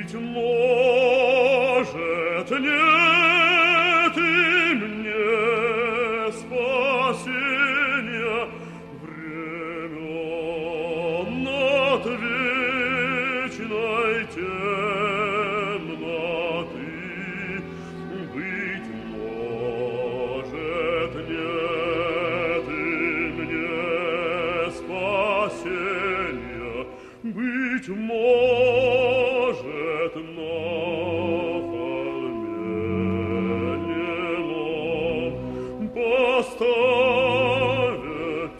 Быть может, нет и мне спасения времен от вечной темноты. Быть может, нет и мне спасения, быть может, на холме немом поставят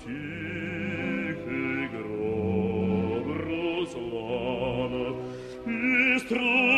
тихий гроб Руслана и